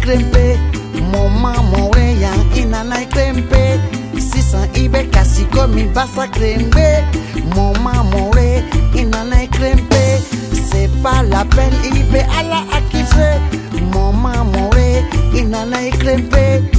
krempe. Mon maman rien inana krempe. 600 ibe kasi comme basa krempe. Mon maman rien inana krempe. C'est pas la peine ibe ala akise. Mon maman rien inana krempe.